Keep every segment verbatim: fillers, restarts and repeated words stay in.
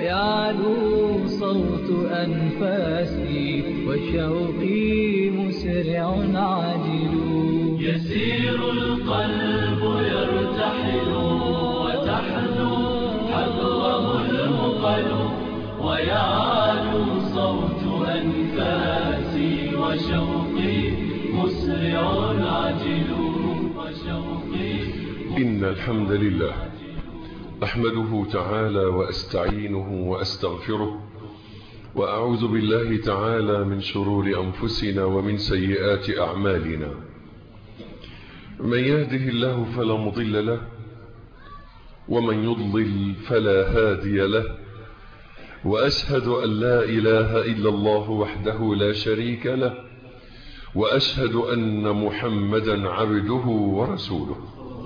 ويعلو صوت أنفاسي وشوقي مسرع عاجل. يسير القلب يرتحل وتحدو حذوه المقل ويعلو صوت أنفاسي وشوقي مسرع عاجل وشوقي. إن الحمد لله أحمده تعالى وأستعينه وأستغفره وأعوذ بالله تعالى من شرور أنفسنا ومن سيئات أعمالنا. من يهده الله فلا مضل له ومن يضلل فلا هادي له، وأشهد أن لا إله إلا الله وحده لا شريك له، وأشهد أن محمدا عبده ورسوله.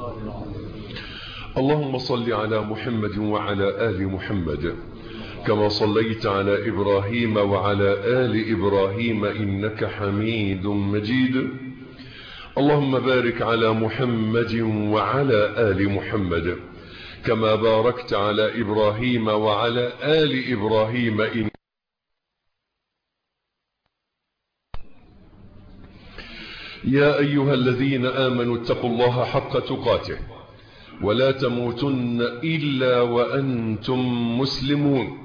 اللهم صل على محمد وعلى آل محمد كما صليت على إبراهيم وعلى آل إبراهيم إنك حميد مجيد. اللهم بارك على محمد وعلى آل محمد كما باركت على إبراهيم وعلى آل إبراهيم إن يا أيها الذين آمنوا اتقوا الله حق تقاته ولا تموتن إلا وأنتم مسلمون.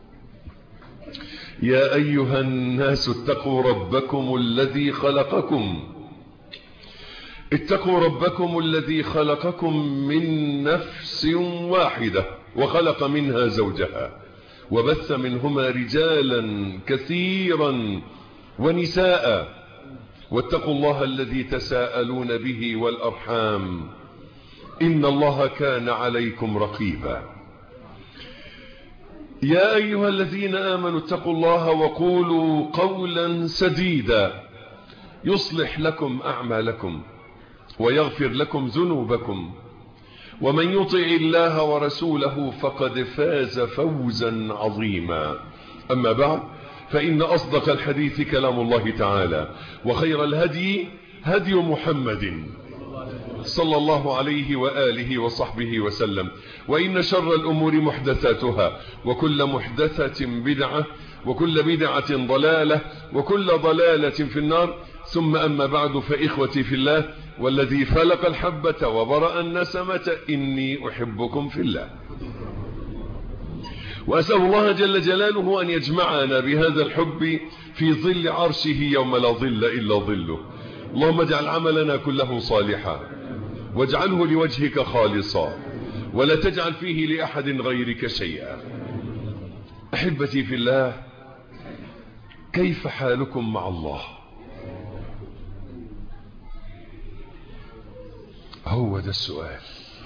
يا أيها الناس اتقوا ربكم الذي خلقكم اتقوا ربكم الذي خلقكم من نفس واحدة وخلق منها زوجها وبث منهما رجالا كثيرا ونساء، واتقوا الله الذي تساءلون به والأرحام إن الله كان عليكم رقيبا. يا أيها الذين آمنوا اتقوا الله وقولوا قولا سديدا يصلح لكم أعمالكم ويغفر لكم ذنوبكم، ومن يطع الله ورسوله فقد فاز فوزا عظيما. أما بعد، فإن أصدق الحديث كلام الله تعالى، وخير الهدي هدي محمد صلى الله عليه وآله وصحبه وسلم، وإن شر الأمور محدثاتها، وكل محدثة بدعة، وكل بدعة ضلالة، وكل ضلالة في النار. ثم أما بعد، فإخوتي في الله والذي فلق الحبة وبرأ النسمة إني أحبكم في الله، وأسأل الله جل جلاله أن يجمعنا بهذا الحب في ظل عرشه يوم لا ظل إلا ظله. اللهم اجعل عملنا كله صالحا واجعله لوجهك خالصا ولا تجعل فيه لأحد غيرك شيئا. أحبتي في الله، كيف حالكم مع الله؟ هو ده السؤال.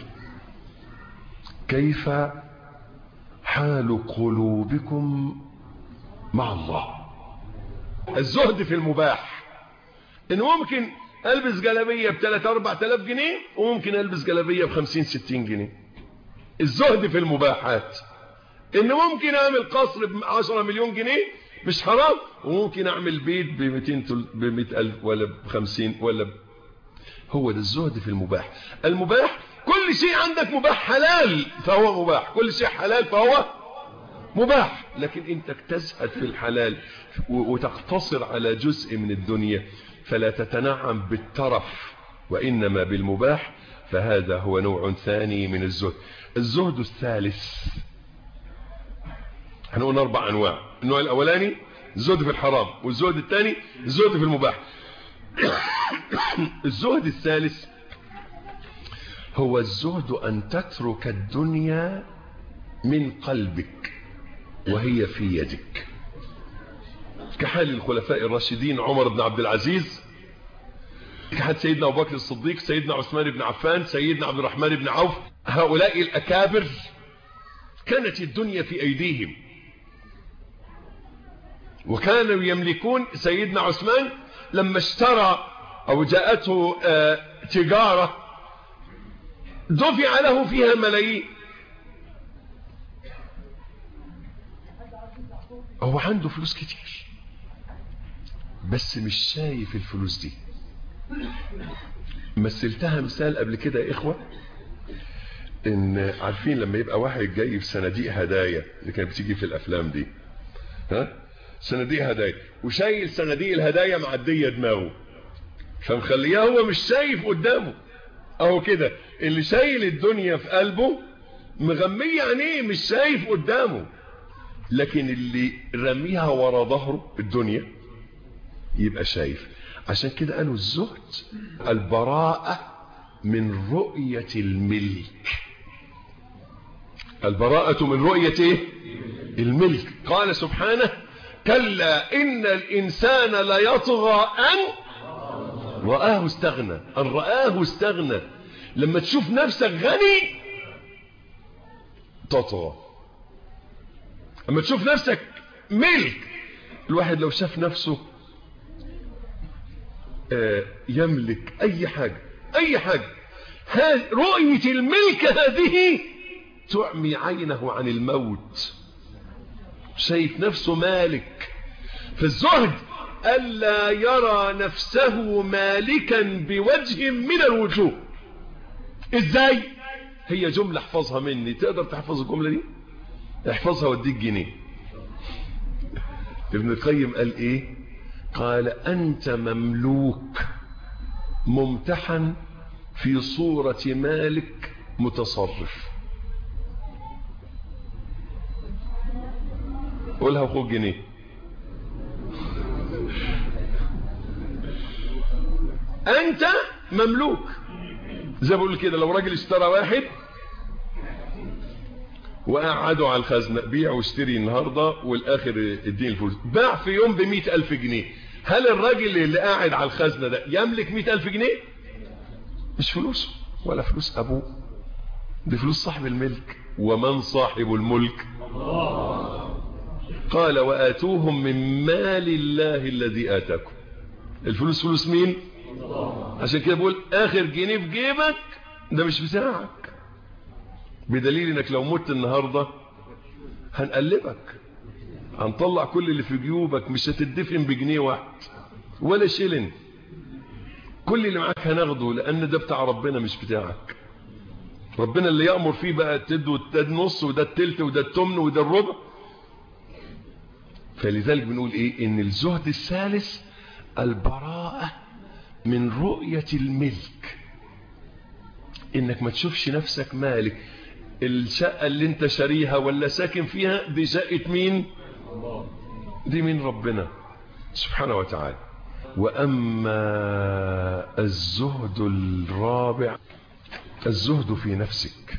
كيف حال قلوبكم مع الله؟ الزهد في المباح، إن ممكن ألبس جلابية بثلاثة أربعة آلاف جنيه، وممكن ألبس جلابية بخمسين ستين جنيه. الزهد في المباحات، إن ممكن أعمل قصر بعشرة مليون جنيه مش حرام، وممكن أعمل بيت بمئتين بمئة ألف ولا بخمسين ولا ب... هو ده الزهد في المباح. المباح كل شيء عندك مباح حلال فهو مباح، كل شيء حلال فهو مباح. لكن انت تزهد في الحلال وتقتصر على جزء من الدنيا، فلا تتنعم بالترف وإنما بالمباح، فهذا هو نوع ثاني من الزهد. الزهد الثالث، احنا قلنا أربع أنواع. النوع الأولاني الزهد في الحرام، والزهد الثاني الزهد في المباح. الزهد الثالث هو الزهد أن تترك الدنيا من قلبك وهي في يدك، كحال الخلفاء الراشدين عمر بن عبد العزيز، كحال سيدنا أبو بكر الصديق، سيدنا عثمان بن عفان، سيدنا عبد الرحمن بن عوف. هؤلاء الأكابر كانت الدنيا في أيديهم وكانوا يملكون. سيدنا عثمان لما اشترى أو جاءته تجارة دفع له فيها ملايين، هو عنده فلوس كتير بس مش شايف الفلوس دي. مثلتها مثال قبل كده يا إخوة، ان عارفين لما يبقى واحد جاي في صناديق هدايا اللي كانت بتيجي في الافلام دي، ها صناديق هدايا، وشايل صناديق الهدايا معديه دماغه، فمخليه هو مش شايف قدامه اهو كده، اللي شايل الدنيا في قلبه مغمية عينيه مش شايف قدامه، لكن اللي رميها ورا ظهره الدنيا يبقى شايف. عشان كده قالوا الزهد البراءة من رؤية الملك. البراءة من رؤية ايه؟ الملك. قال سبحانه كلا إن الإنسان ليطغى أن رآه استغنى. أن رآه استغنى. لما تشوف نفسك غني تطغى، لما تشوف نفسك ملك. الواحد لو شاف نفسه يملك أي حاجة أي حاجة، رؤية الملك هذه تعمي عينه عن الموت، شايف نفسه مالك. فالزهد ألا يرى نفسه مالكا بوجه من الوجوه. ازاي؟ هي جملة احفظها مني. تقدر تحفظ الجملة دي؟ احفظها واديك جنيه. ابن القيم قال ايه؟ قال انت مملوك ممتحن في صورة مالك متصرف. قولها وخد جنيه. انت مملوك. زي بقول كده، لو راجل اشترى واحد وقعدوا على الخزنة، بيع واشتري النهاردة والاخر اديني الفلوس، باع في يوم بمئة الف جنيه، هل الراجل اللي قاعد على الخزنة ده يملك مئة الف جنيه؟ مش فلوسه ولا فلوس ابوه، دي فلوس صاحب الملك. ومن صاحب الملك؟ قال وآتوهم من مال الله الذي آتاكم. الفلوس فلوس مين؟ عشان كده بقول اخر جنيه في جيبك ده مش بتاعك، بدليل انك لو مت النهاردة هنقلبك، هنطلع كل اللي في جيوبك، مش هتدفن بجنيه واحد ولا شيلن، كل اللي معاك هناخده، لان ده بتاع ربنا مش بتاعك. ربنا اللي يأمر فيه بقى تد وده النص وده التلت وده التمن وده الربع. فلذلك بنقول ايه؟ ان الزهد الثالث البراءة من رؤية الملك، انك ما تشوفش نفسك مالك. الشقة اللي انت شاريها ولا ساكن فيها دي شقة مين؟ دي من ربنا سبحانه وتعالى. واما الزهد الرابع الزهد في نفسك.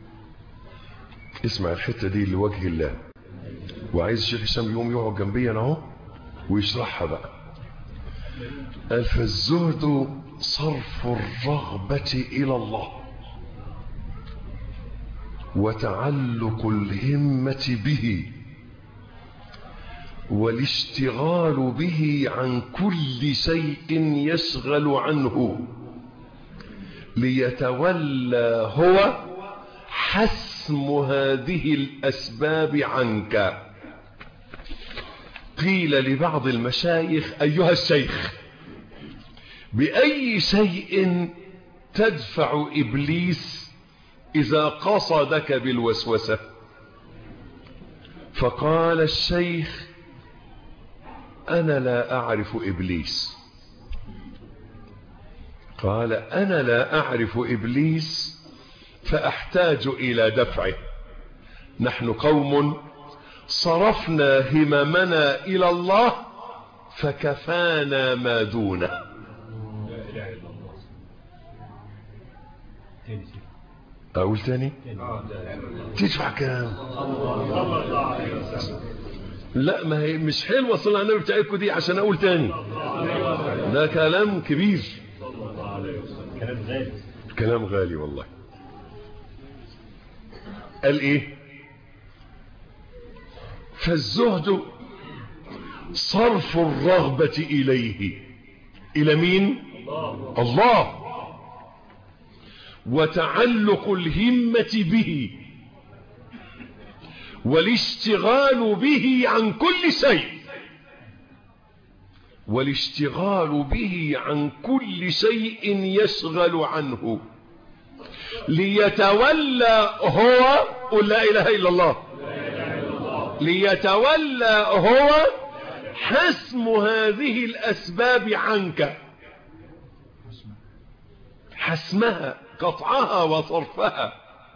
اسمع الحتة دي لوجه الله، وعايز الشيخ هشام يوم يقعد جنبي انا اهو ويشرحها بقى. قال فالزهد صرف الرغبة الى الله وتعلق الهمة به والاشتغال به عن كل شيء يشغل عنه ليتولى هو حسم هذه الأسباب عنك. قيل لبعض المشايخ أيها الشيخ بأي شيء تدفع إبليس إذا قصدك بالوسوسة؟ فقال الشيخ أنا لا أعرف إبليس. قال أنا لا أعرف إبليس فأحتاج إلى دفعه. نحن قوم صرفنا هممنا إلى الله فكفانا ما دونه. أقول تاني؟ تدفع كام؟ لا ما هي مش حلوة صلى النبي بتاعتكم دي عشان أقول تاني. ده كلام كبير، كلام غالي، كلام غالي والله. قال ايه؟ فالزهد صرف الرغبة إليه. إلى مين؟ الله. الله. وتعلق الهمة به والاشتغال به عن كل شيء والاشتغال به عن كل شيء يشغل عنه ليتولى هو، قل لا إله إلا الله، ليتولى هو حسم هذه الأسباب عنك، حسمها، قطعها وصرفها.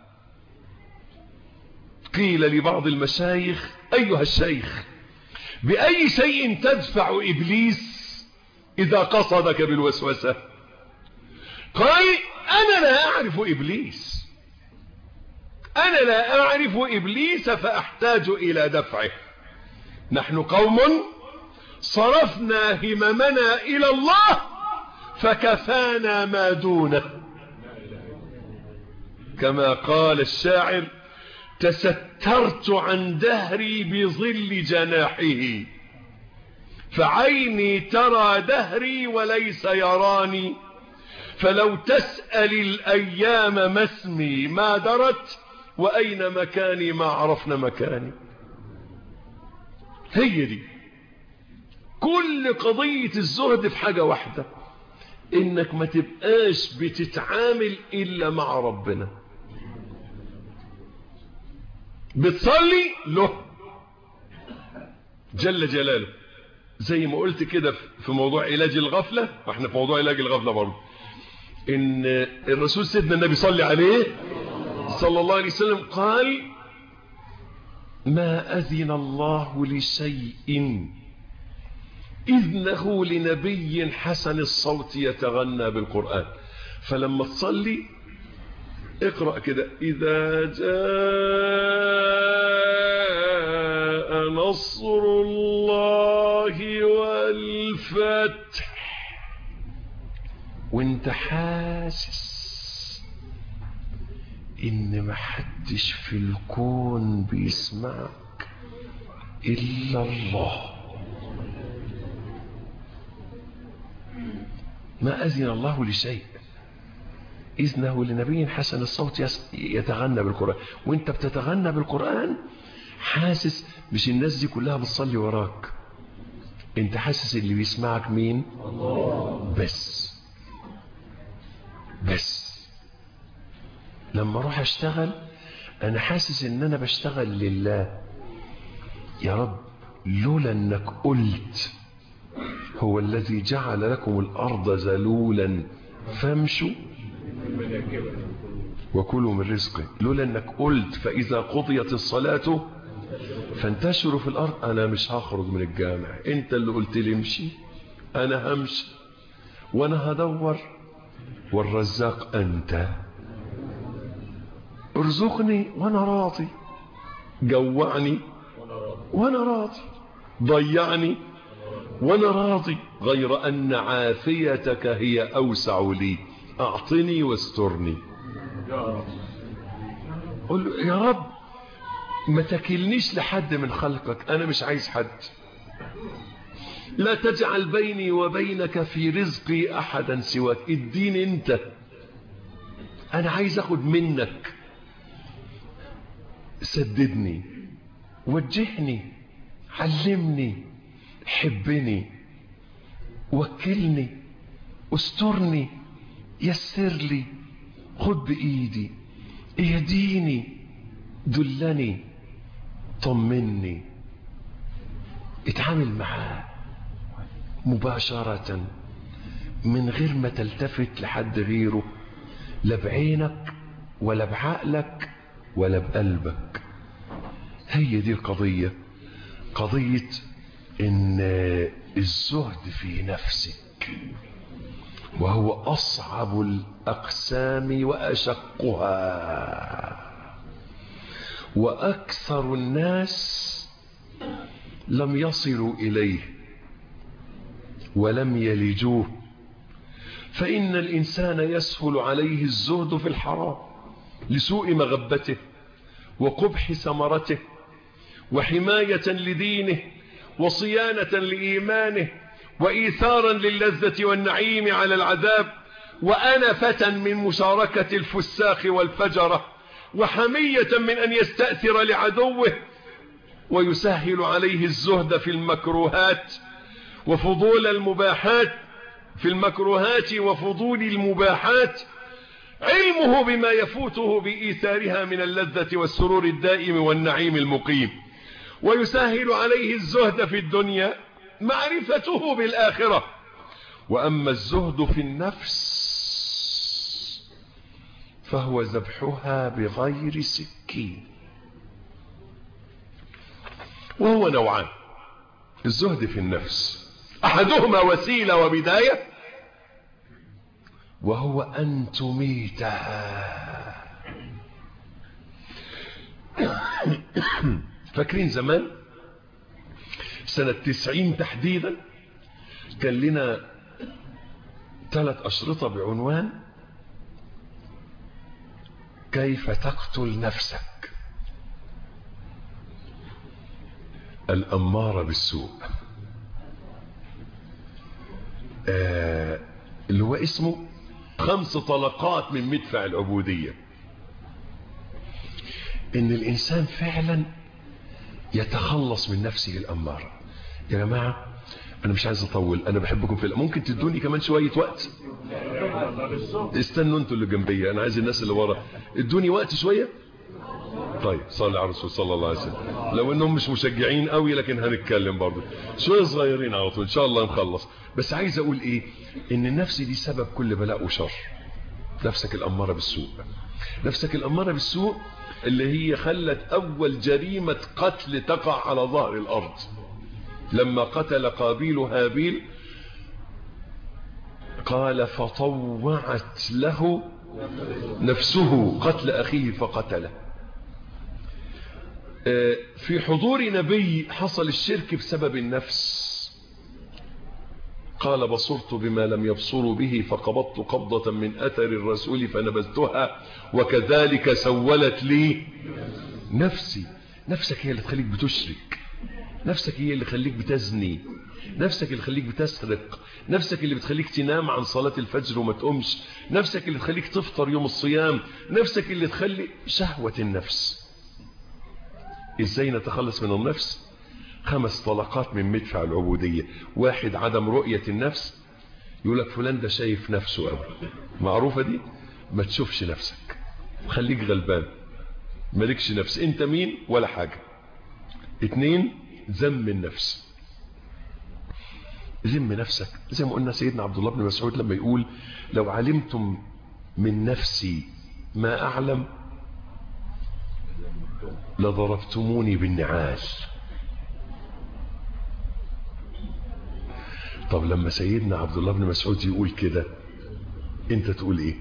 قيل لبعض المشايخ: أيها الشيخ، بأي شيء تدفع إبليس إذا قصدك بالوسوسة؟ قال: أنا لا أعرف إبليس، أنا لا أعرف إبليس فأحتاج إلى دفعه. نحن قوم صرفنا هممنا إلى الله فكفانا ما دونه، كما قال الشاعر: تسترت عن دهري بظل جناحه، فعيني ترى دهري وليس يراني، فلو تسأل الأيام ما اسمي ما درت، وأين مكاني ما عرفنا مكاني. هي دي كل قضية الزهد في حاجة واحدة، إنك ما تبقاش بتتعامل إلا مع ربنا. بتصلي له جل جلاله، زي ما قلت كده في موضوع علاج الغفلة، احنا في موضوع علاج الغفلة برضه، ان الرسول سيدنا النبي صلى عليه صلى الله عليه وسلم قال: ما أذن الله لشيء إذنه لنبي حسن الصوت يتغنى بالقرآن. فلما تصلي اقرأ كده: إذا جاء نصر الله والفتح، وانت حاسس ان محدش في الكون بيسمعك الا الله. ما أذن الله لشيء إذنه لنبي حسن الصوت يتغنى بالقرآن، وانت بتتغنى بالقرآن حاسس مش الناس دي كلها بتصلي وراك، انت حاسس اللي بيسمعك مين؟ الله. بس بس لما اروح اشتغل انا حاسس ان انا بشتغل لله. يا رب لولا انك قلت هو الذي جعل لكم الارض ذلولا فامشوا وكلوا من رزقه، لولا انك قلت فاذا قضيت الصلاة فانتشروا في الارض، انا مش هخرج من الجامع، انت اللي قلت لي امشي، انا همشي وانا هدور، والرزاق انت، ارزقني وانا راضي، جوعني وانا راضي، ضيعني وانا راضي، غير ان عافيتك هي اوسع لي، اعطني واسترني. قل له يا رب ما تكلنيش لحد من خلقك، انا مش عايز حد، لا تجعل بيني وبينك في رزقي احدا سواك، اديني انت، انا عايز اخد منك، سددني، وجهني، علمني، حبني، وكلني، استرني، يسر لي، خد بايدي، اهديني، دلني، طمني. اتعامل معاه مباشرة من غير ما تلتفت لحد غيره، لا بعينك ولا بعقلك ولا بقلبك. هي دي القضية، قضية ان الزهد في نفسك، وهو اصعب الاقسام واشقها، واكثر الناس لم يصلوا اليه ولم يلجوه. فان الانسان يسهل عليه الزهد في الحرام لسوء مغبته وقبح ثمرته وحماية لدينه وصيانة لإيمانه وإيثارا للذة والنعيم على العذاب، وأنفة من مشاركة الفساق والفجرة، وحمية من أن يستأثر لعدوه. ويسهل عليه الزهد في المكروهات وفضول المباحات، في المكروهات وفضول المباحات علمه بما يفوته بإيثارها من اللذة والسرور الدائم والنعيم المقيم، ويسهل عليه الزهد في الدنيا معرفته بالآخرة. وأما الزهد في النفس فهو ذبحها بغير سكين. وهو نوعان: الزهد في النفس أحدهما وسيلة وبداية، وهو أن تميتها. فاكرين زمان سنة تسعين تحديدا كان لنا ثلاث أشرطة بعنوان كيف تقتل نفسك الأمارة بالسوء، آه اللي هو اسمه خمس طلقات من مدفع العبودية. ان الانسان فعلا يتخلص من نفسه الأمارة. يا جماعة انا مش عايز اطول، انا بحبكم في الله. ممكن تدوني كمان شوية وقت؟ استنوا انتوا اللي جنبي، انا عايز الناس اللي ورا ادوني وقت شوية. طيب صلي على الرسول صلى الله عليه وسلم. لو انهم مش مشجعين قوي لكن هنتكلم برضه شوية صغيرين على طول ان شاء الله نخلص. بس عايز اقول ايه؟ ان النفس دي سبب كل بلاء وشر. نفسك الأمارة بالسوء، نفسك الأمارة بالسوء اللي هي خلت اول جريمة قتل تقع على ظهر الارض لما قتل قابيل هابيل. قال فطوعت له نفسه قتل اخيه فقتله. في حضور نبي حصل الشرك بسبب النفس. قال بصرت بما لم يبصروا به فقبضت قبضة من أثر الرسول فنبذتها وكذلك سولت لي نفسي. نفسك هي اللي تخليك بتشرك، نفسك هي اللي تخليك بتزني، نفسك اللي تخليك بتسرق، نفسك اللي بتخليك تنام عن صلاة الفجر وما تقومش، نفسك اللي تخليك تفطر يوم الصيام، نفسك اللي تخلي شهوة النفس. ازاي نتخلص من النفس؟ خمس طلقات من مدفع العبودية. واحد عدم رؤية النفس. يقولك فلان ده شايف نفسه قوي، معروفة دي؟ ما تشوفش نفسك، خليك غلبان، مالكش نفس، انت مين ولا حاجة. اتنين ذم النفس. ذم نفسك زي ما قلنا سيدنا عبد الله بن مسعود لما يقول لو علمتم من نفسي ما أعلم لضربتموني بالنعال. طب لما سيدنا عبد الله بن مسعود يقول كده انت تقول ايه؟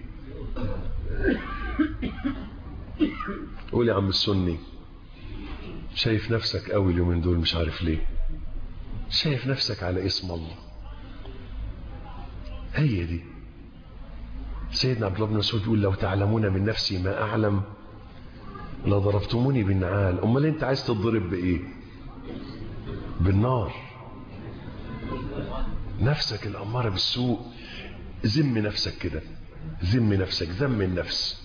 قول يا عم السني شايف نفسك قوي اليومين دول مش عارف ليه، شايف نفسك على اسم الله. هي دي سيدنا عبد الله بن مسعود يقول لو تعلمون من نفسي ما اعلم لضربتموني بالنعال. امال انت عايز تضرب بايه؟ بالنار. نفسك الأمارة بالسوء. ذم نفسك كده، ذم نفسك، ذم النفس.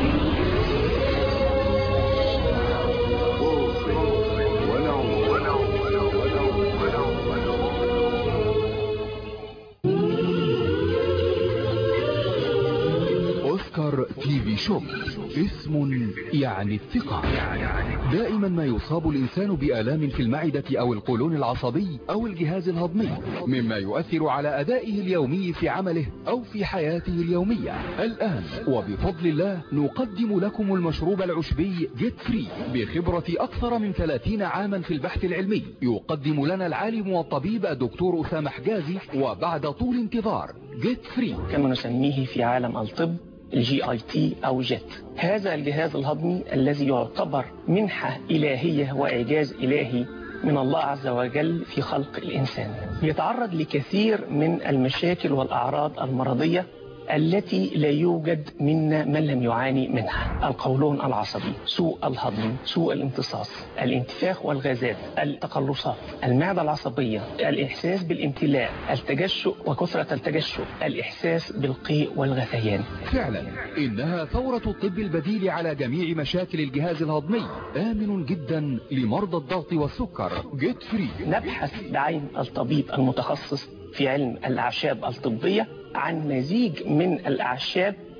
أوسكار تي في شوب اسم يعني الثقة. دائما ما يصاب الإنسان بآلام في المعدة أو القولون العصبي أو الجهاز الهضمي، مما يؤثر على أدائه اليومي في عمله أو في حياته اليومية. الآن وبفضل الله نقدم لكم المشروب العشبي جيت فري بخبرة أكثر من ثلاثين عاما في البحث العلمي. يقدم لنا العالم والطبيب الدكتور أسامة حجازي وبعد طول انتظار جيت فري كما نسميه في عالم الطب الجي اي تي او جيت. هذا الجهاز الهضمي الذي يعتبر منحة إلهية وإعجاز إلهي من الله عز وجل في خلق الإنسان، يتعرض لكثير من المشاكل والأعراض المرضية التي لا يوجد منا من لم يعاني منها. القولون العصبي، سوء الهضم، سوء الامتصاص، الانتفاخ والغازات، التقلصات، المعدة العصبية، الإحساس بالامتلاء، التجشؤ وكثرة التجشؤ، الإحساس بالقيء والغثيان. فعلا إنها ثورة الطب البديل على جميع مشاكل الجهاز الهضمي، آمن جدا لمرضى الضغط والسكر. جيت فري. نبحث بعين الطبيب المتخصص في علم الأعشاب الطبية عن مزيج من الأعشاب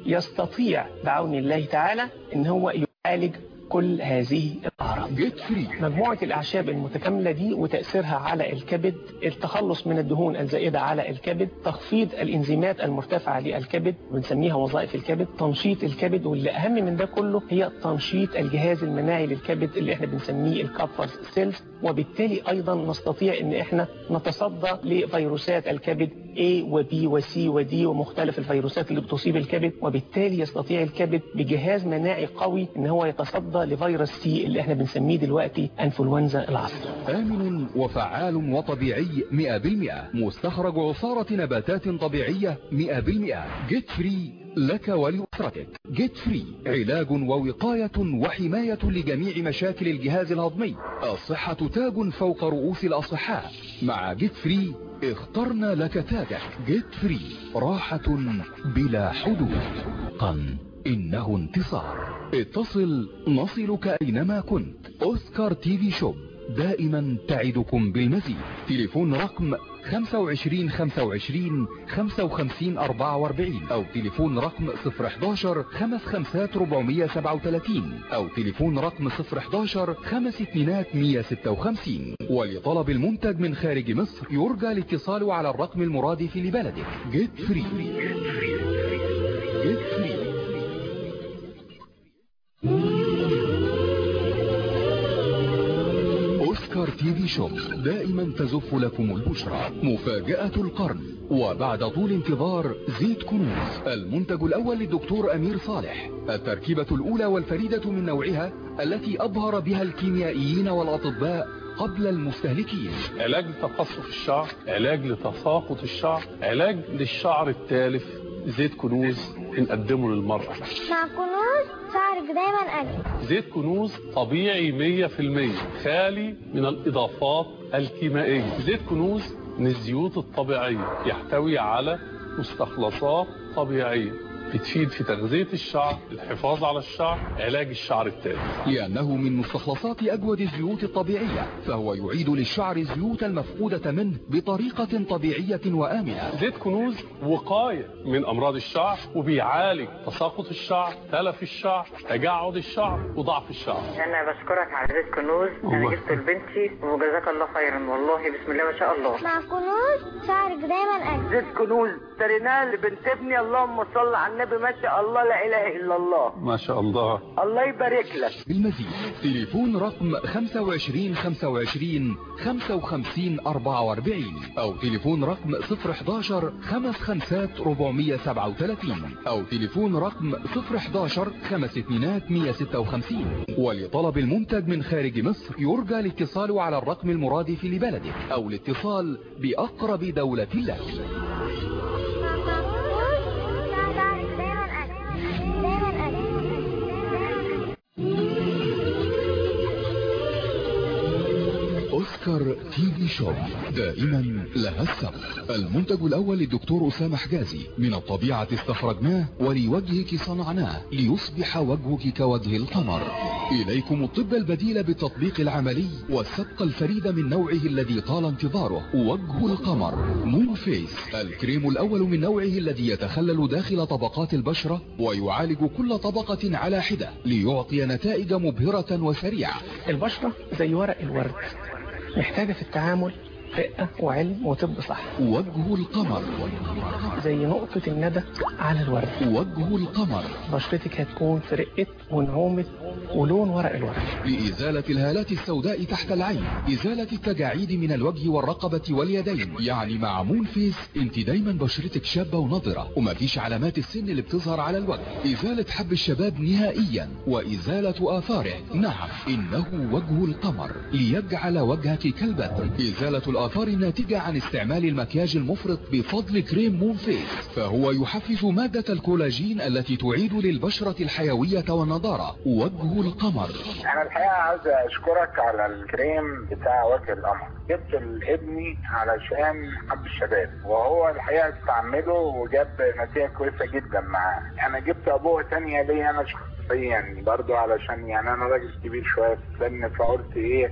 يستطيع بعون الله تعالى ان هو يعالج كل هذه الأعراض. جيت فري مجموعة الأعشاب المتكاملة دي وتأثيرها على الكبد، التخلص من الدهون الزائدة على الكبد، تخفيض الإنزيمات المرتفعة للكبد بنسميها وظائف الكبد، تنشيط الكبد، واللي أهم من ده كله هي تنشيط الجهاز المناعي للكبد اللي احنا بنسميه الكابفر سيلز، وبالتالي أيضا نستطيع ان احنا نتصدى لفيروسات الكبد A و B و C و D ومختلف الفيروسات اللي بتصيب الكبد، وبالتالي يستطيع الكبد بجهاز مناعي قوي ان هو يتصدى لفيروس سي اللي احنا بنسميه دلوقتي انفلونزا العصر. آمن وفعال وطبيعي مئة بالمئة، مستخرج عصارة نباتات طبيعية مئة بالمئة. جيت فري لك ولأسرتك. جيت فري علاج ووقاية وحماية لجميع مشاكل الجهاز الهضمي. الصحة تاج فوق رؤوس الأصحاء. مع جيت فري اخترنا لك تاجك. جيت فري راحة بلا حدود. قن إنه انتصار. اتصل نصلك أينما كنت. أوسكار تي في شوب دائما تعدكم بالمزيد. تليفون رقم خمسة وعشرين خمسة وعشرين خمسة وخمسين أربعة وأربعين أو تليفون رقم صفر حداشر خمس خمسات ربعمية سبعة وثلاثين أو تليفون رقم صفر حداشر خمس اتنينات مية ستة وخمسين. ولطلب المنتج من خارج مصر يرجى الاتصال على الرقم المرادف لبلدك. جيت فري. جيت فري. أوسكار تي في شوب دائما تزف لكم البشرى. مفاجأة القرن وبعد طول انتظار زيت كنوز، المنتج الأول للدكتور أمير صالح، التركيبة الأولى والفريدة من نوعها التي أبهر بها الكيميائيين والأطباء قبل المستهلكين. علاج لتقصف الشعر، علاج لتساقط الشعر، علاج للشعر التالف. زيت كنوز بنقدمه للمرأة. مع كنوز شعرك دايما أجمل. زيت كنوز طبيعي مية في المية، خالي من الإضافات الكيميائية. زيت كنوز من الزيوت الطبيعية، يحتوي على مستخلصات طبيعية بتفيد في تغذية الشعر، الحفاظ على الشعر، علاج الشعر التالف. لأنه من مستخلصات أجود الزيوت الطبيعية، فهو يعيد للشعر الزيوت المفقودة منه بطريقة طبيعية وآمنة. زيت كنوز وقاية من أمراض الشعر، وبيعالج تساقط الشعر، تلف الشعر، تجعد الشعر، وضعف الشعر. أنا بشكرك على زيت كنوز، أنا جبته لبنتي وجزاك الله خيرا، والله بسم الله ما شاء الله. مع كنوز شعرك دايما أجمل. زيت كنوز اشتريناه لبنت ابني، اللهم صل على النبي، ما شاء الله لا اله الا الله، ما شاء الله، الله يبارك لك. بالمزيد تليفون رقم خمسة وعشرين خمسة وعشرين خمسة وخمسين أربعة وأربعين أو تليفون رقم صفر حداشر خمس خمسات ربعمية سبعة وثلاثين أو تليفون رقم صفر حداشر خمس اتنينات مية ستة وخمسين. ولطلب المنتج من خارج مصر يرجى الاتصال على الرقم المرادف لبلدك أو الاتصال بأقرب دولة لك. أوسكار تي في شوب دائما لها السبق. المنتج الأول للدكتور أسامة حجازي، من الطبيعة استخرجناه ولوجهك صنعناه ليصبح وجهك كوجه القمر. إليكم الطب البديل بالتطبيق العملي والسبق الفريد من نوعه الذي طال انتظاره. وجه القمر مون فيس، الكريم الأول من نوعه الذي يتخلل داخل طبقات البشرة ويعالج كل طبقة على حدة ليعطي نتائج مبهرة وسريعة. البشرة زي ورق الورد، محتاجة في التعامل رقة وعلم وطب صح. وجه القمر زي نقطة الندى على الورد. وجه القمر بشرتك هتكون في رقة ونعومة ولون ورق الورد. لإزالة الهالات السوداء تحت العين، إزالة التجاعيد من الوجه والرقبة واليدين. يعني مع مون فيس انت دايما بشرتك شابة ونضرة ومفيش علامات السن اللي بتظهر على الوجه. إزالة حب الشباب نهائيا وإزالة آثاره. نعم، إنه وجه القمر ليجعل وجهك كالبدر. إزالة الآثار الناتجة عن استعمال المكياج المفرط بفضل كريم مون فيس، فهو يحفز مادة الكولاجين التي تعيد للبشرة الحيوية والنضارة. وجه القمر. أنا الحقيقة عاوز أشكرك على الكريم بتاع وجه القمر. جبت لابني علشان حب الشباب، وهو الحقيقة استعمله وجاب نتيجة كويسة جدا معاه. أنا جبت أبوه تانية ليا أنا شخصيا برضو، علشان يعني أنا راجل كبير شوية في السن، فقلت إيه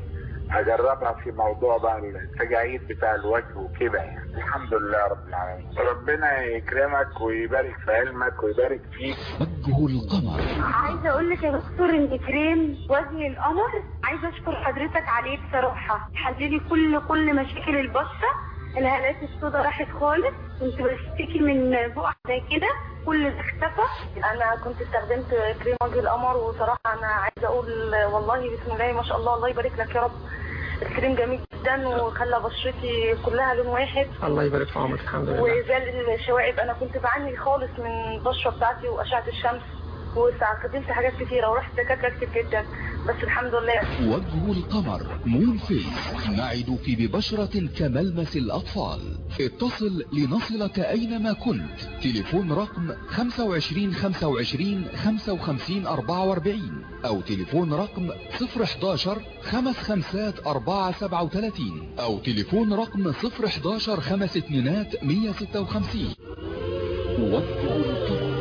اجربها في موضوع بقى التجاعيد بتاع الوجه وكده يعني. الحمد لله رب العالمين. ربنا يكرمك ويبارك في علمك ويبارك فيك. وجه القمر. عايزه اقول لك يا دكتور ان كريم وجه القمر عايزه اشكر حضرتك عليه بصراحه، حللي كل كل مشاكل البشره، الهالات السوداء راحت خالص، كنت بشتكي من بقع زي كده كل ده اختفى. انا كنت استخدمت كريم وجه القمر وصراحه انا عايزه اقول والله بسم الله ما شاء الله، الله يبارك لك يا رب. الكريم جميل جدا وخلى بشرتي كلها لون واحد. الله يبارك في عمرك. الحمد لله. وزال الشوائب، انا كنت بعاني خالص من البشره بتاعتي واشعه الشمس، واستخدمت حاجات كتيره ورحت دكاتره كتير جدا، بس الحمد لله. وجه القمر مون فيس، نعدك ببشرة كملمس الأطفال. اتصل لنصلك أينما كنت. تليفون رقم خمسة وعشرين خمسة وعشرين خمسة وخمسين أربعة وأربعين أو تليفون رقم صفر حداشر خمس خمسات أربعة سبعة وثلاثين أو تليفون رقم صفر حداشر خمس اتنينات مية ستة وخمسين. وجه القمر.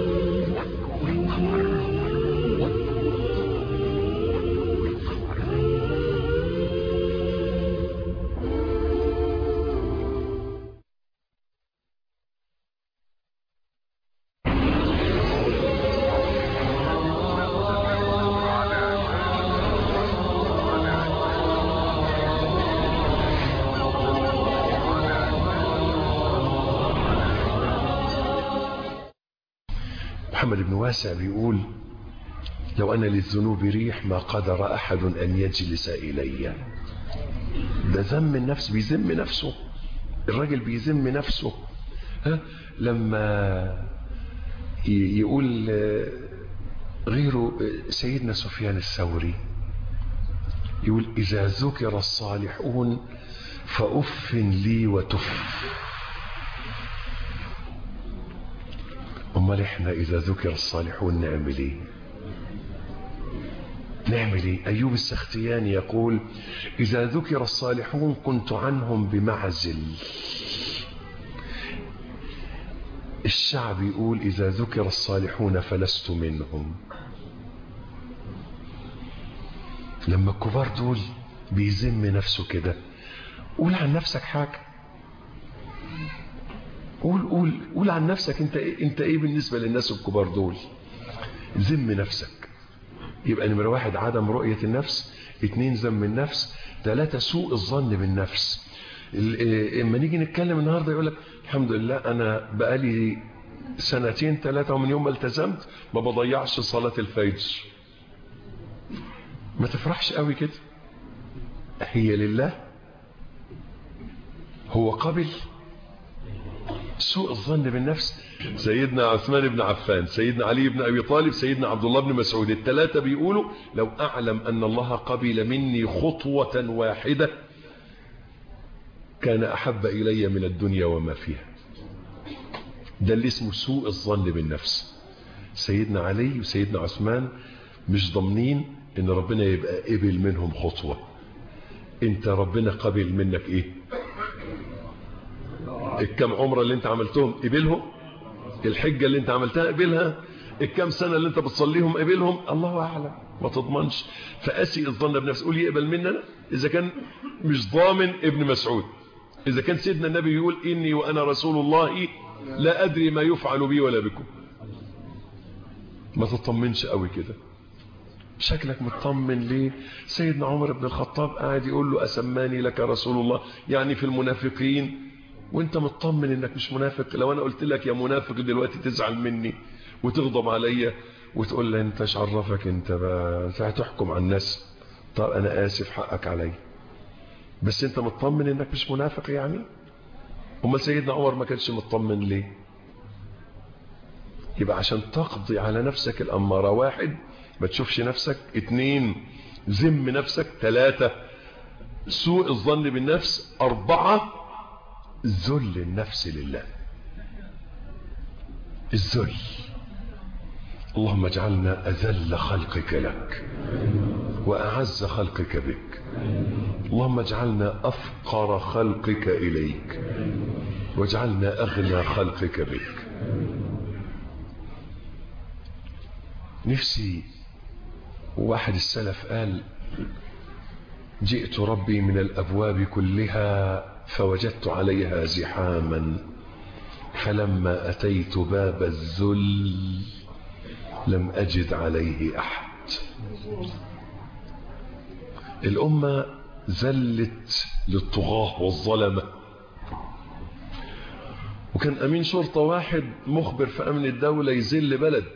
محمد بن واسع بيقول: لو أن للذنوب ريح ما قدر أحد أن يجلس إلي. ده ذم النفس، بيذم نفسه الراجل، بيذم نفسه. ها لما يقول غيره سيدنا سفيان الثوري يقول: إذا ذكر الصالحون فأف لي وتف. امال احنا اذا ذكر الصالحون نعمل ايه؟ نعمل ايه؟ ايوب السختياني يقول: اذا ذكر الصالحون كنت عنهم بمعزل. الشعب يقول: اذا ذكر الصالحون فلست منهم. لما الكبار دول بيذم نفسه كده، قول عن نفسك حاجه، قول قول قول عن نفسك انت ايه، انت ايه بالنسبه للناس الكبار دول. ذم نفسك. يبقى نمره واحد عدم رؤيه النفس، اتنين ذم النفس، ثلاثه سوء الظن بالنفس. اما نيجي نتكلم النهارده يقول لك: الحمد لله انا بقالي سنتين ثلاثه ومن يوم ما التزمت ما بضيعش صلاه الفجر. ما تفرحش قوي كده، هي لله، هو قبل. سوء الظن بالنفس. سيدنا عثمان بن عفان، سيدنا علي بن أبي طالب، سيدنا عبد الله بن مسعود، الثلاثة بيقولوا: لو أعلم أن الله قبل مني خطوة واحدة كان أحب إلي من الدنيا وما فيها. ده اللي اسمه سوء الظن بالنفس. سيدنا علي وسيدنا عثمان مش ضامنين ان ربنا يبقى قبل منهم خطوة. انت ربنا قبل منك ايه؟ الكم عمره اللي انت عملتهم قبلهم؟ الحجة اللي انت عملتها قبلها؟ الكم سنة اللي انت بتصليهم قبلهم؟ الله اعلم، ما تضمنش. فاسي الظن بنفسه. قول يقبل مننا اذا كان مش ضامن. ابن مسعود اذا كان سيدنا النبي يقول: اني وانا رسول الله لا ادري ما يفعل بي ولا بكم. ما تطمنش قوي كده. شكلك مطمن ليه؟ سيدنا عمر بن الخطاب قاعد يقول له: اسماني لك رسول الله، يعني في المنافقين، وانت مطمن انك مش منافق. لو انا قلت لك يا منافق دلوقتي تزعل مني وتغضب عليا وتقول لي: انت ايش عرفك انت بقى، انت هتحكم على الناس. طب انا اسف، حقك علي، بس انت مطمن انك مش منافق يعني؟ امال سيدنا عمر ما كانش مطمن ليه؟ يبقى عشان تقضي على نفسك الاماره: واحد، ما تشوفش نفسك. اتنين، ذم نفسك. ثلاثة، سوء الظن بالنفس. أربعة، ذل النفس لله. الذل. اللهم اجعلنا أذل خلقك لك وأعز خلقك بك. اللهم اجعلنا أفقر خلقك إليك واجعلنا أغنى خلقك بك. نفسي واحد السلف قال: جئت ربي من الأبواب كلها فوجدت عليها زحاما، فلما أتيت باب الذل لم أجد عليه أحد. الأمة زلت للطغاة والظلمة، وكان أمين شرطة واحد مخبر في أمن الدولة يزل بلد،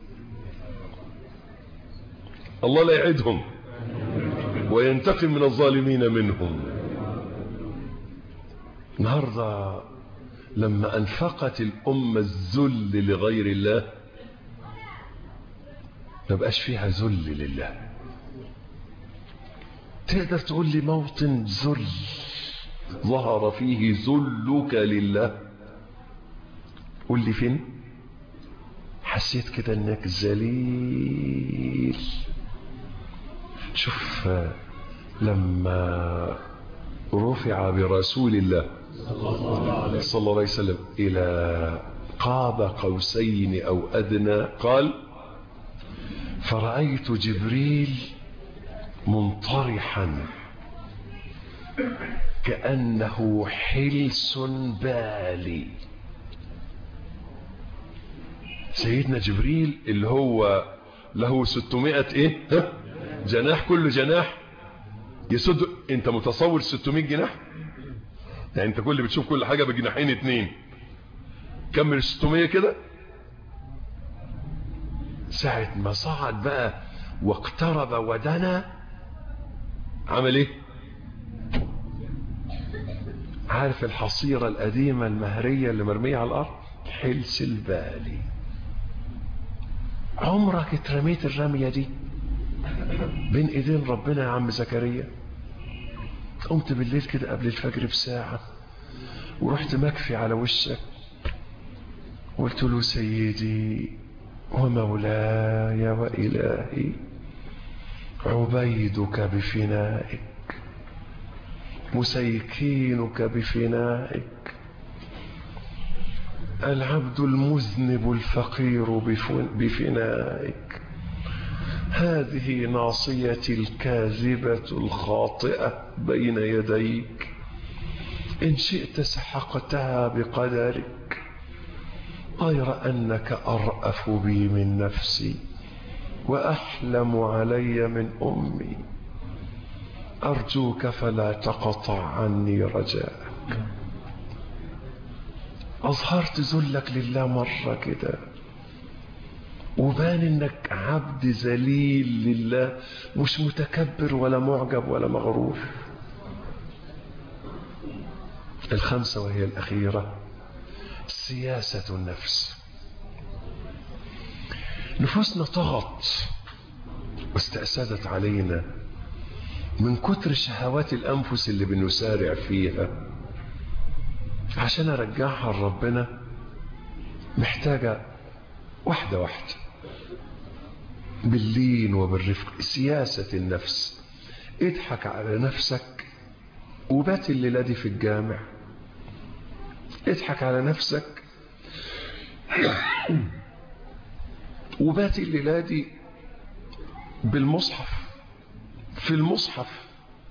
الله لا يعدهم وينتقم من الظالمين منهم. النهارده لما أنفقت الأمة الذل لغير الله ما بقاش فيها ذل لله. تقدر تقول لي موطن ذل ظهر فيه ذلك لله؟ قول لي فين حسيت كده انك ذليل. شوف لما رفع برسول الله صلى الله عليه وسلم إلى قاب قوسين أو أدنى، قال فرأيت جبريل منطرحا كأنه حلس بالي. سيدنا جبريل اللي هو له ستمائة ايه جناح، كل جناح يسد. انت متصور ستمائة جناح؟ يعني انت كل بتشوف كل حاجة بجناحين اتنين، كمل ستمائة كده. ساعة ما صعد بقى واقترب ودنا عمل ايه؟ عارف الحصيرة القديمة المهرية اللي مرمية على الارض؟ حلس البالي. عمرك اترميت الرمية دي بين ايدين ربنا يا عم زكريا؟ قمت بالليل كده قبل الفجر بساعة ورحت مكفي على وشك قلت له سيدي ومولاي وإلهي عبيدك بفنائك مسيكينك بفنائك، العبد المذنب الفقير بفنائك، هذه ناصيتي الكاذبة الخاطئة بين يديك، إن شئت سحقتها بقدرك، غير أنك أرأف بي من نفسي وأحلم علي من أمي، أرجوك فلا تقطع عني رجاءك. أظهرت ذلك لله مرة كده وبان انك عبد ذليل لله، مش متكبر ولا معجب ولا مغرور. الخمسة وهي الأخيرة سياسة النفس. نفوسنا طغت واستأسدت علينا من كتر شهوات الأنفس اللي بنسارع فيها. عشان أرجعها لربنا محتاجة واحدة واحدة باللين وبالرفق. سياسة النفس. اضحك على نفسك وبات الليلة دي في الجامع، اضحك على نفسك وبات الليلة دي بالمصحف، في المصحف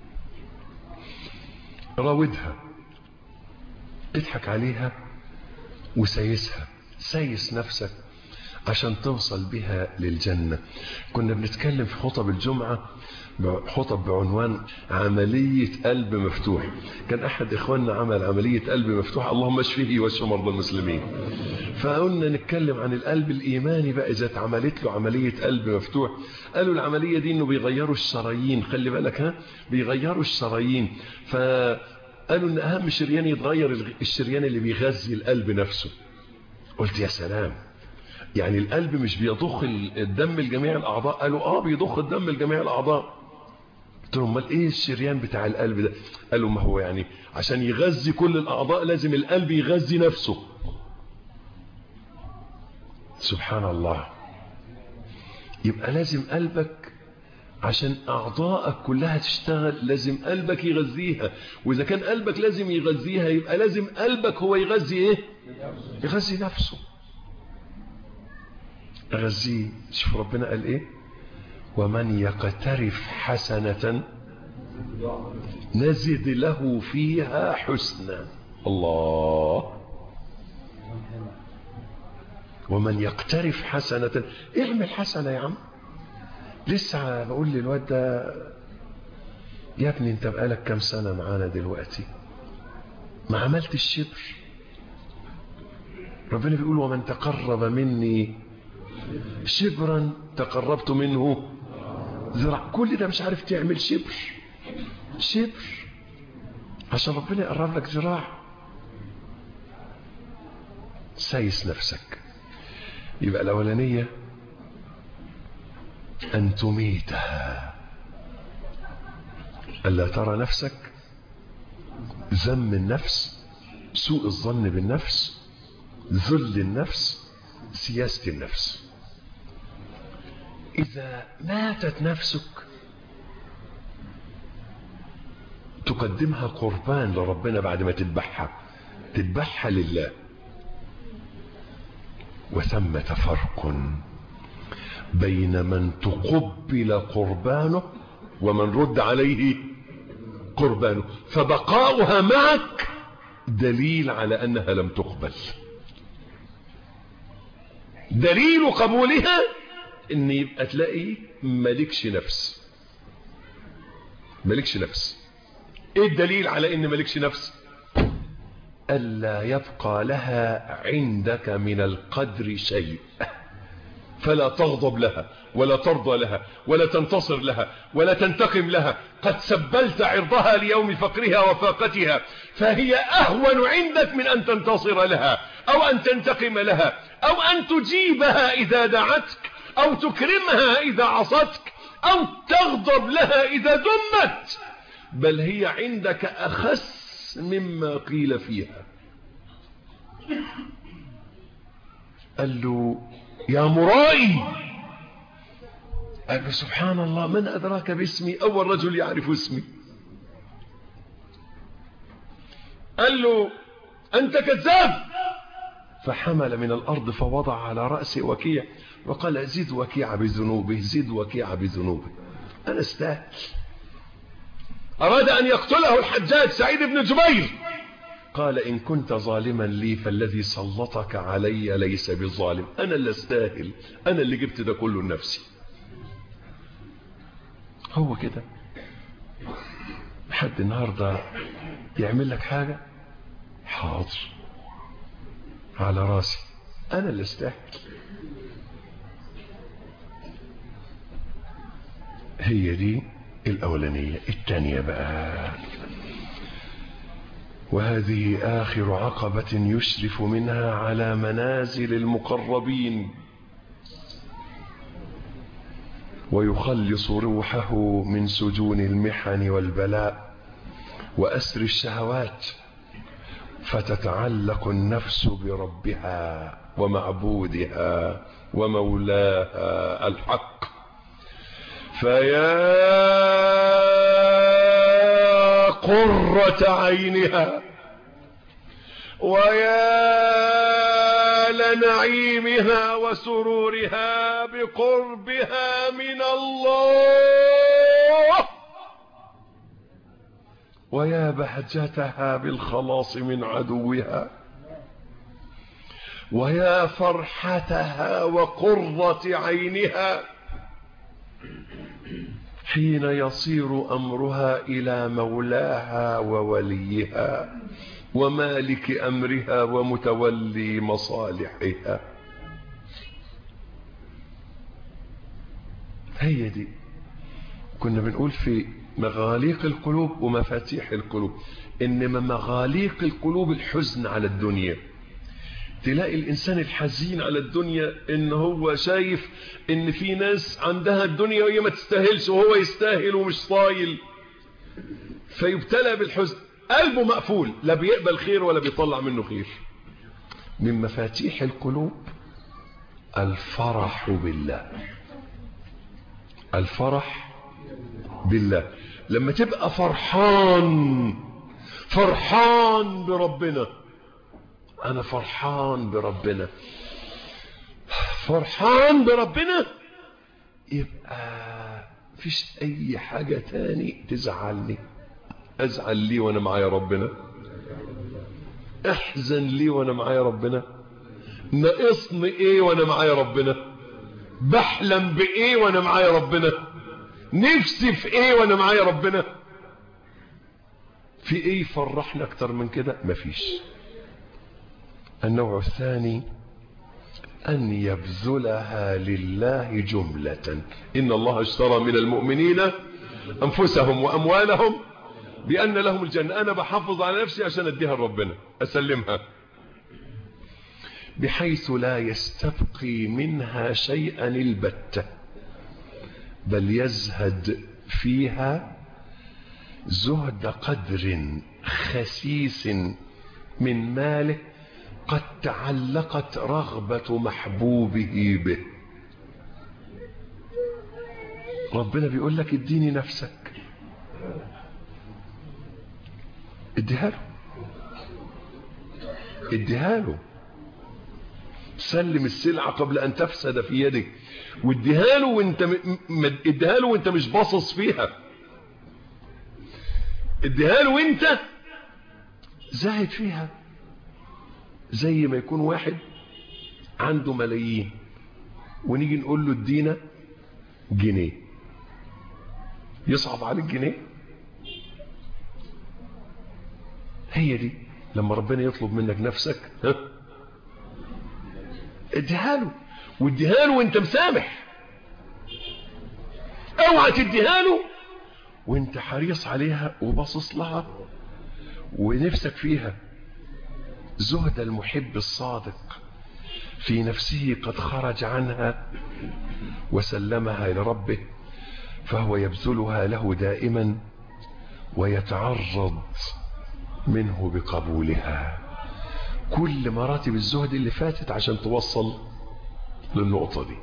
راودها، اضحك عليها وسيسها. سيس نفسك عشان توصل بها للجنة. كنا بنتكلم في خطب الجمعة خطب بعنوان عملية قلب مفتوح. كان أحد إخواننا عمل عملية قلب مفتوح، اللهم اشفيه واشف مرضى المسلمين. فقلنا نتكلم عن القلب الإيماني بقى إذا اتعملت له عملية قلب مفتوح. قالوا العملية دي إنه بيغيروا الشرايين، خلي بالك ها، بيغيروا الشرايين. فقالوا إن أهم شريان يتغير الشريان اللي بيغذي القلب نفسه. قلت يا سلام، يعني القلب مش بيضخ الدم لجميع الأعضاء؟ قالوا آه بيضخ الدم لجميع الأعضاء. قلت لهم امال ايه الشريان بتاع القلب ده؟ قالوا ما هو يعني عشان يغذي كل الأعضاء لازم القلب يغذي نفسه. سبحان الله. يبقى لازم قلبك عشان أعضاءك كلها تشتغل لازم قلبك يغذيها، وإذا كان قلبك لازم يغذيها يبقى لازم قلبك هو يغذي ايه؟ يغذي نفسه. أغذيه. شوف ربنا قال ايه؟ ومن يقترف حسنة نزد له فيها حسنا. الله. ومن يقترف حسنة، اعمل حسنة يا عم. لسه بقول للواد ده يا ابني انت بقالك كام سنة معانا دلوقتي ما عملت الشبر. ربنا بيقول ومن تقرب مني شبرا تقربت منه ذراع. كل ده مش عارف تعمل شبر شبر عشان ربنا يقرب لك ذراع. سايس نفسك. يبقى الأولانية أن تميتها، ألا ترى نفسك، ذم النفس، سوء الظن بالنفس، ذل النفس، سياسة النفس. إذا ماتت نفسك تقدمها قربان لربنا بعد ما تذبحها، تذبحها لله. وثمة فرق بين من تقبل قربانه ومن رد عليه قربانه، فبقاؤها معك دليل على أنها لم تقبل. دليل قبولها ان يبقى تلاقي مالكش نفس. مالكش نفس. ايه الدليل على ان مالكش نفس؟ ألا يبقى لها عندك من القدر شيء، فلا تغضب لها ولا ترضى لها ولا تنتصر لها ولا تنتقم لها. قد سبلت عرضها ليوم فقرها وفاقتها، فهي أهون عندك من أن تنتصر لها أو أن تنتقم لها أو أن تجيبها إذا دعتك أو تكرمها إذا عصتك أو تغضب لها إذا دمت. بل هي عندك أخس مما قيل فيها. قال له يا مرائي. قال له سبحان الله، من أدراك باسمي؟ أول رجل يعرف اسمي. قال له أنت كذاب. فحمل من الأرض فوضع على رأس وكيع وقال زد وكيع بذنوبه، زد وكيع بذنوبه، أنا استاهل. أراد أن يقتله الحجاج سعيد بن جبير، قال إن كنت ظالما لي فالذي سلطك علي ليس بالظالم، أنا اللي استاهل، أنا اللي جبت ده كله لنفسي. هو كده. حد النهاردة يعمل لك حاجة، حاضر على راسي، أنا اللي استاهل. هي دي الأولانية. الثانية بقى، وهذه آخر عقبة يشرف منها على منازل المقربين ويخلص روحه من سجون المحن والبلاء وأسر الشهوات، فتتعلق النفس بربها ومعبودها ومولاها الحق. فيا قرة عينها ويا لنعيمها وسرورها بقربها من الله، ويا بهجتها بالخلاص من عدوها، ويا فرحتها وقرة عينها حين يصير أمرها إلى مولاها ووليها ومالك أمرها ومتولي مصالحها. هي دي كنا بنقول في مغاليق القلوب ومفاتيح القلوب، إنما مغاليق القلوب الحزن على الدنيا. تلاقي الإنسان الحزين على الدنيا إن هو شايف إن في ناس عندها الدنيا وهي ما تستاهلش وهو يستاهل ومش صايل، فيبتلى بالحزن، قلبه مقفول، لا بيقبل خير ولا بيطلع منه خير. من مفاتيح القلوب الفرح بالله. الفرح بالله لما تبقى فرحان فرحان بربنا، أنا فرحان بربنا، فرحان بربنا، يبقى فيش اي حاجة تاني تزعلني. ازعل لي وانا معايا ربنا، احزن لي وانا معايا ربنا، ناقصني ايه وانا معايا ربنا، بحلم بايه وانا معايا ربنا، نفسي في ايه وانا معايا ربنا. في ايه يفرحنا اكتر من كده؟ مفيش. النوع الثاني ان يبذلها لله جملة. ان الله اشترى من المؤمنين انفسهم واموالهم بان لهم الجنة. انا بحافظ على نفسي عشان اديها لربنا، اسلمها، بحيث لا يستبقي منها شيئا البتة، بل يزهد فيها زهد قدر خسيس من ماله قد تعلقت رغبة محبوبه به. ربنا بيقول لك اديني نفسك، اديها له، اديها له، سلم السلعة قبل ان تفسد في يدك، واديها له وانت م... اديها له وانت مش باصص فيها، اديها له وانت زاهد فيها. زي ما يكون واحد عنده ملايين ونيجي نقول له ادينا جنيه، يصعب عليك جنيه؟ هي دي لما ربنا يطلب منك نفسك، ها اديها له، واديها له وانت مسامح. اوعى تديها له وانت حريص عليها وباصص لها ونفسك فيها. زهد المحب الصادق في نفسه قد خرج عنها وسلمها لربه، فهو يبذلها له دائما ويتعرض منه بقبولها. كل مراتب الزهد اللي فاتت عشان توصل للنقطة دي.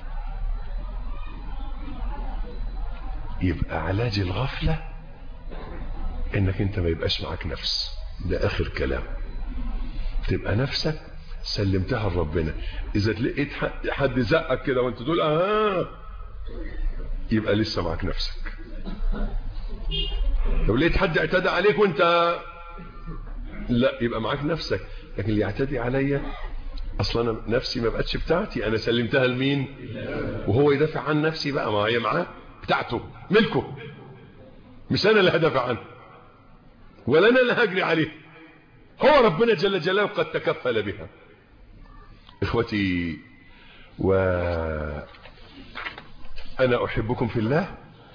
يبقى علاج الغفلة انك انت ما يبقاش معك نفس. ده اخر كلام. تبقى نفسك سلمتها لربنا. اذا لقيت حد زقك كده وانت تقول اه يبقى لسه معك نفسك. لو لقيت حد اعتدى عليك وانت لا، يبقى معك نفسك. لكن اللي يعتدي عليا اصلا انا نفسي ما بقتش بتاعتي، انا سلمتها لمين؟ وهو يدافع عن نفسي بقى، ما هي معاه بتاعته ملكه، مش انا اللي هدافع عنه ولا انا اللي هجري عليه، هو ربنا جل جلاله قد تكفل بها. اخوتي وانا احبكم في الله،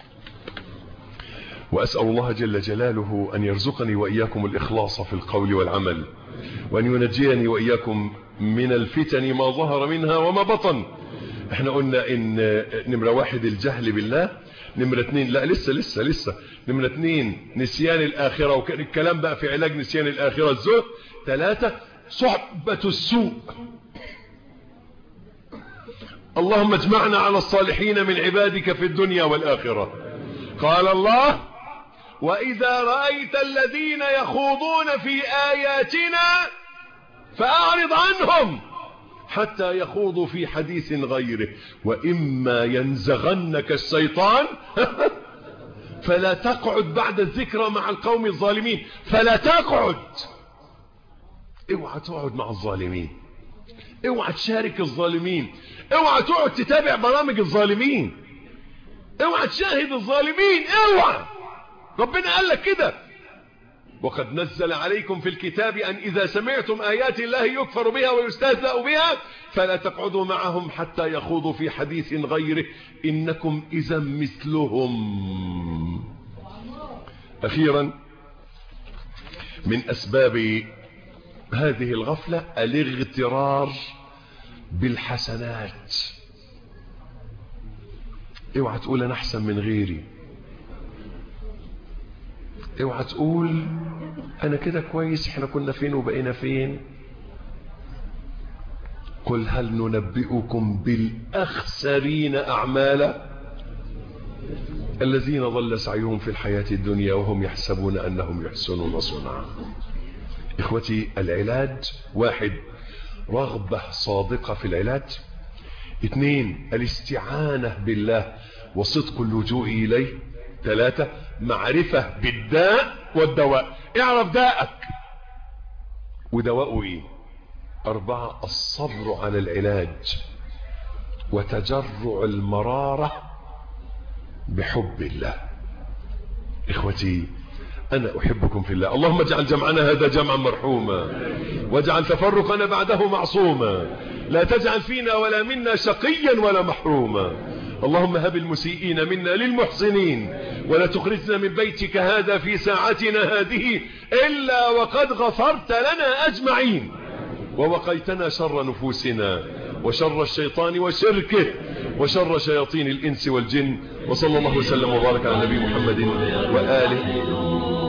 واسال الله جل جلاله ان يرزقني واياكم الاخلاص في القول والعمل، وان ينجيني واياكم من الفتن ما ظهر منها وما بطن. احنا قلنا ان نمرة واحد الجهل بالله، نمرة اتنين لا لسه لسه لسه نمرة اتنين نسيان الاخرة، وكان الكلام بقى في علاج نسيان الاخرة الزهد. ثلاثة صحبة السوء. اللهم اجمعنا على الصالحين من عبادك في الدنيا والآخرة. قال الله وإذا رأيت الذين يخوضون في آياتنا فأعرض عنهم حتى يخوضوا في حديث غيره، وإما ينزغنك الشيطان فلا تقعد بعد الذكرى مع القوم الظالمين. فلا تقعد، اوعى تقعد مع الظالمين، اوعى تشارك الظالمين، اوعى تقعد تتابع برامج الظالمين، اوعى تشاهد الظالمين، اوعى. ربنا قال لك كده: وقد نزل عليكم في الكتاب أن إذا سمعتم آيات الله يكفر بها ويستهزأ بها فلا تقعدوا معهم حتى يخوضوا في حديث غيره إنكم إذا مثلهم. أخيرا من أسباب هذه الغفلة الاغترار بالحسنات. اوعى تقول أنا أحسن من غيري، اوعى تقول انا كده كويس، احنا كنا فين وبقينا فين. قل هل ننبئكم بالاخسرين اعمالا الذين ضل سعيهم في الحياة الدنيا وهم يحسبون انهم يحسنون صنعا. اخوتي العلاج: واحد رغبة صادقة في العلاج، اثنين الاستعانة بالله وصدق اللجوء إليه. ثلاثة معرفة بالداء والدواء، اعرف داءك ودواءه ايه. أربعة الصبر على العلاج وتجرع المرارة بحب الله. إخوتي أنا أحبكم في الله، اللهم اجعل جمعنا هذا جمعا مرحوما واجعل تفرقنا بعده معصوما، لا تجعل فينا ولا منا شقيا ولا محروما. اللهم هب المسيئين منا للمحسنين، ولا تخرجنا من بيتك هذا في ساعتنا هذه إلا وقد غفرت لنا أجمعين، ووقيتنا شر نفوسنا وشر الشيطان وشركه وشر شياطين الإنس والجن. وصلى الله وسلم وبارك على نبي محمد وآله.